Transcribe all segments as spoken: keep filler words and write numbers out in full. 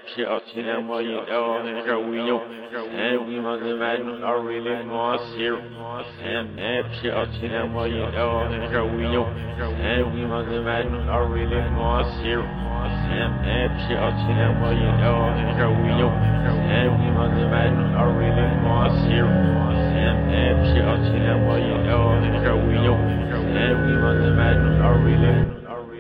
shit out to them while you know and we know and we must imagine are really more serious and that shit out to them while you know and we know and we must imagine are really more serious and that shit out to them while you know and we know and we must imagine are really more serious and that shit out to them while you know and we know and we must imagine are really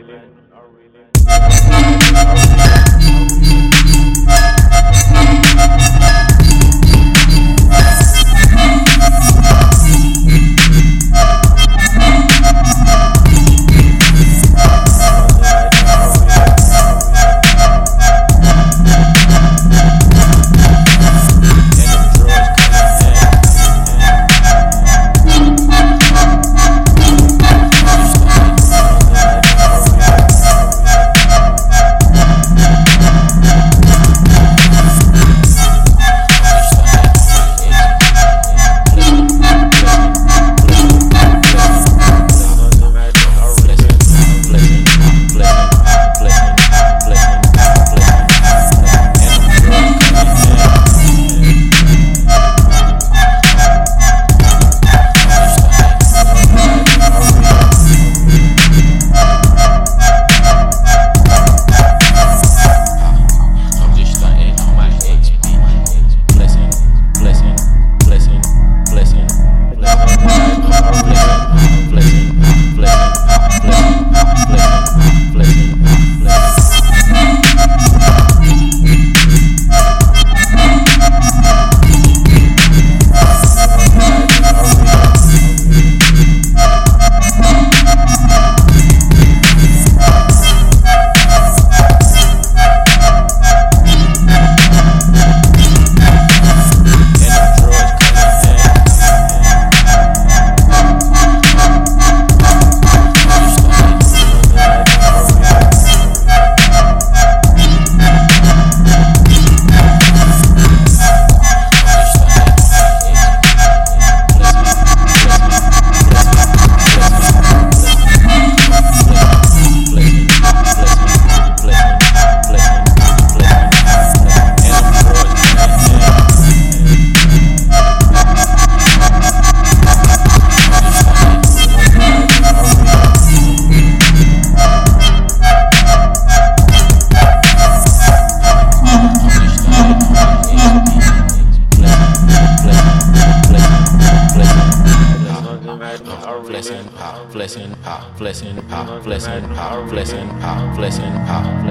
Blessing, power, blessing, power, blessing, power, blessing, power, blessing, power, blessing, power,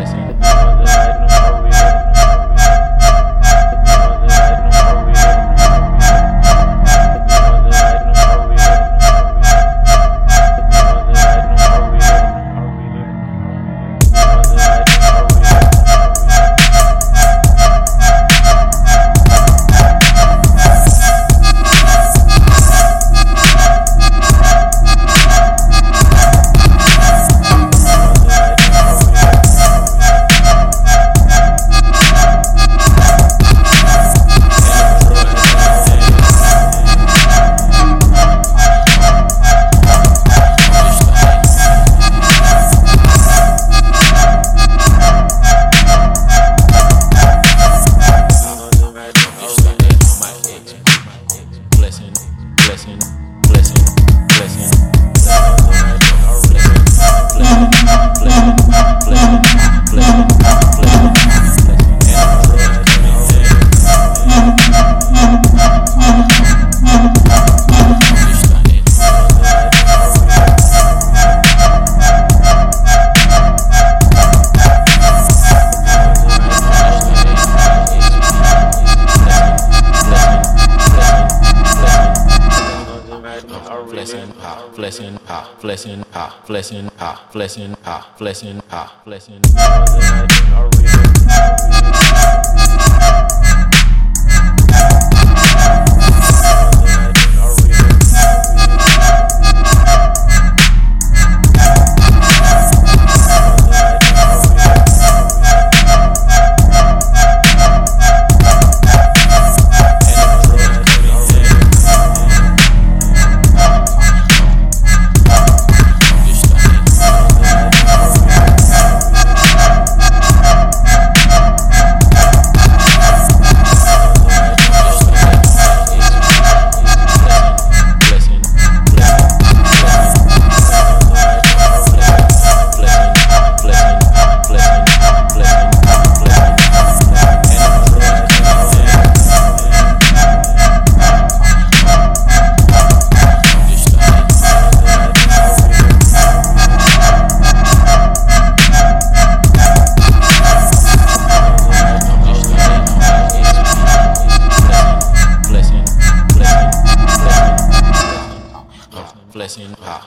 blessing. Blessing, power, blessing, power, blessing, power, blessing, power, blessing, power, blessing,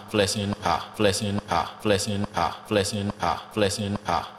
flexing, pop, flexing, pop, flexing, pop, flexing, pop, flexing, pop.